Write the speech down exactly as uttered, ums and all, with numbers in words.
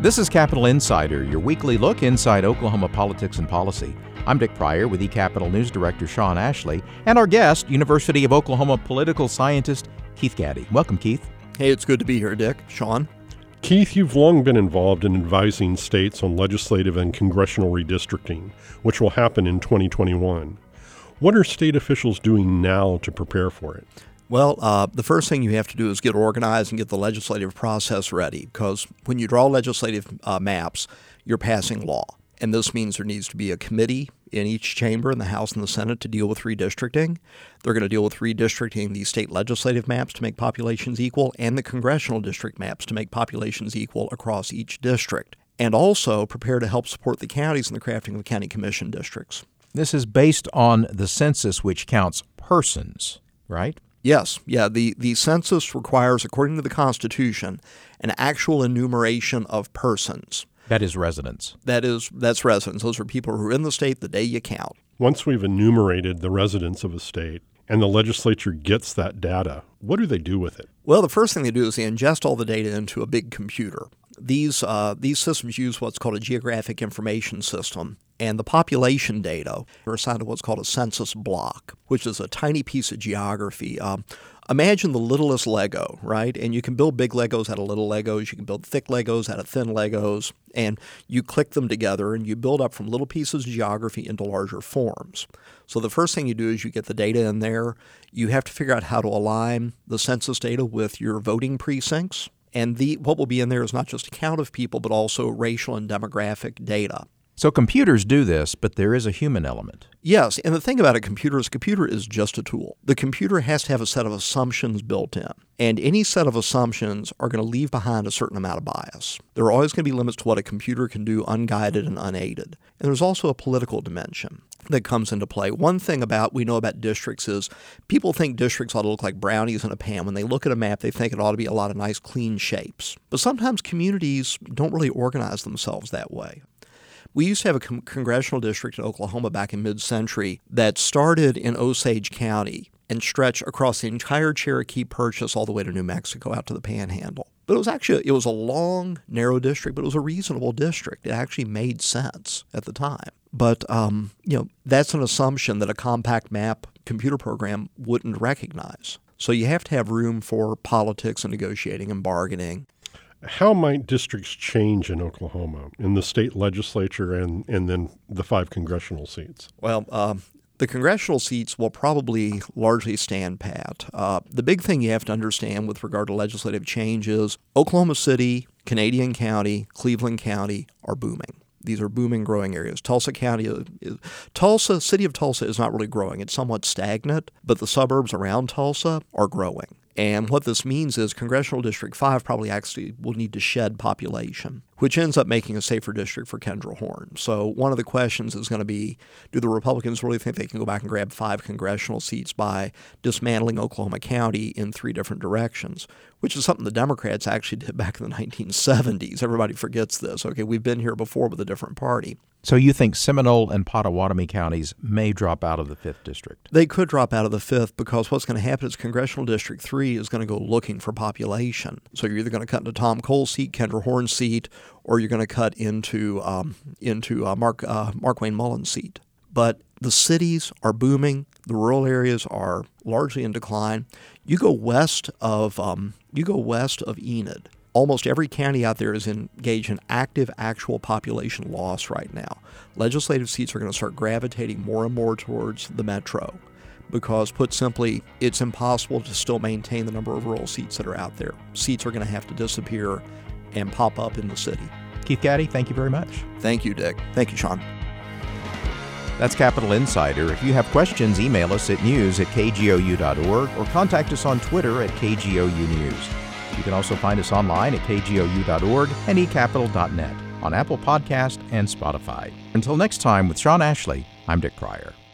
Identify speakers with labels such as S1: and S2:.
S1: This is Capital Insider, your weekly look inside Oklahoma politics and policy. I'm Dick Pryor with eCapital News Director Sean Ashley, and our guest, University of Oklahoma political scientist Keith Gaddy. Welcome, Keith.
S2: Hey, it's good to be here, Dick. Sean?
S3: Keith, you've long been involved in advising states on legislative and congressional redistricting, which will happen in twenty twenty-one. What are state officials doing now to prepare for it?
S2: Well, uh, the first thing you have to do is get organized and get the legislative process ready, because when you draw legislative uh, maps, you're passing law. And this means there needs to be a committee in each chamber in the House and the Senate to deal with redistricting. They're going to deal with redistricting the state legislative maps to make populations equal and the congressional district maps to make populations equal across each district, and also prepare to help support the counties in the crafting of county commission districts.
S1: This is based on the census, which counts persons, right?
S2: Yes, yeah, the, the census requires, according to the Constitution, an actual enumeration of persons.
S1: That is residents.
S2: That is, that's residents. Those are people who are in the state the day you count.
S3: Once we've enumerated the residents of a state and the legislature gets that data, what do they do with it?
S2: Well, the first thing they do is they ingest all the data into a big computer. These uh, these systems use what's called a geographic information system, and the population data are assigned to what's called a census block, which is a tiny piece of geography. Um, imagine the littlest Lego, right? And you can build big Legos out of little Legos. You can build thick Legos out of thin Legos, and you click them together, and you build up from little pieces of geography into larger forms. So the first thing you do is you get the data in there. You have to figure out how to align the census data with your voting precincts. And the what will be in there is not just a count of people, but also racial and demographic data.
S1: So computers do this, but there is a human element.
S2: Yes, and the thing about a computer is a computer is just a tool. The computer has to have a set of assumptions built in, and any set of assumptions are going to leave behind a certain amount of bias. There are always going to be limits to what a computer can do unguided and unaided. And there's also a political dimension that comes into play. One thing about we know about districts is people think districts ought to look like brownies in a pan. When they look at a map, they think it ought to be a lot of nice, clean shapes. But sometimes communities don't really organize themselves that way. We used to have a con- congressional district in Oklahoma back in mid-century that started in Osage County and stretched across the entire Cherokee Purchase all the way to New Mexico out to the Panhandle. But it was actually, it was a long, narrow district, but it was a reasonable district. It actually made sense at the time. But, um, you know, that's an assumption that a compact map computer program wouldn't recognize. So you have to have room for politics and negotiating and bargaining.
S3: How might districts change in Oklahoma, in the state legislature and, and then the five congressional seats?
S2: Well, uh, the congressional seats will probably largely stand pat. Uh, the big thing you have to understand with regard to legislative change is Oklahoma City, Canadian County, Cleveland County are booming. These are booming, growing areas. Tulsa County, is, Tulsa, city of Tulsa is not really growing. It's somewhat stagnant, but the suburbs around Tulsa are growing. And what this means is Congressional District five probably actually will need to shed population, which ends up making a safer district for Kendra Horn. So one of the questions is going to be, do the Republicans really think they can go back and grab five congressional seats by dismantling Oklahoma County in three different directions, which is something the Democrats actually did back in the nineteen seventies. Everybody forgets this. Okay, we've been here before with a different party.
S1: So you think Seminole and Pottawatomie counties may drop out of the fifth district?
S2: They could drop out of the fifth because what's going to happen is Congressional District three is going to go looking for population. So you're either going to cut into Tom Cole's seat, Kendra Horn's seat, or you're going to cut into um, into uh, Mark uh, Mark Wayne Mullen's seat. But the cities are booming. The rural areas are largely in decline. You go west of um, you go west of Enid. Almost every county out there is engaged in active, actual population loss right now. Legislative seats are going to start gravitating more and more towards the metro because, put simply, it's impossible to still maintain the number of rural seats that are out there. Seats are going to have to disappear and pop up in the city.
S1: Keith Gaddy, thank you very much.
S2: Thank you, Dick. Thank you, Sean.
S1: That's Capital Insider. If you have questions, email us at news at k g o u dot org or contact us on Twitter at K G O U News. You can also find us online at k g o u dot org and e capital dot net, on Apple Podcast and Spotify. Until next time, with Sean Ashley, I'm Dick Pryor.